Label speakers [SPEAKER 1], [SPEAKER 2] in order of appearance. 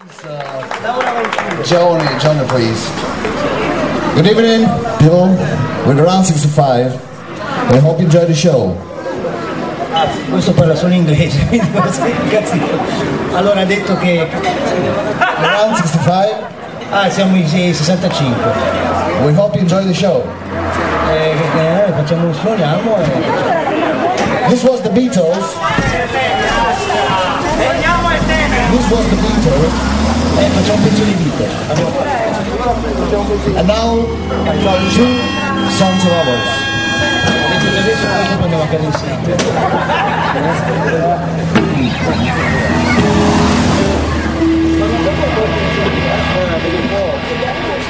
[SPEAKER 1] Johnny, please. Good evening, people. We're around 65. I hope you enjoy the show.
[SPEAKER 2] Questo parla solo inglese, quindi allora ha detto che
[SPEAKER 1] Around 65.
[SPEAKER 2] Siamo i 65.
[SPEAKER 1] We hope you enjoy the show.
[SPEAKER 2] Facciamo, suoniamo
[SPEAKER 1] This was the Beatles. This was the Beatles.
[SPEAKER 2] Facciamo un pezzo di vita.
[SPEAKER 1] And now, two songs of ours.
[SPEAKER 2] Adesso poi andiamo a casa insieme.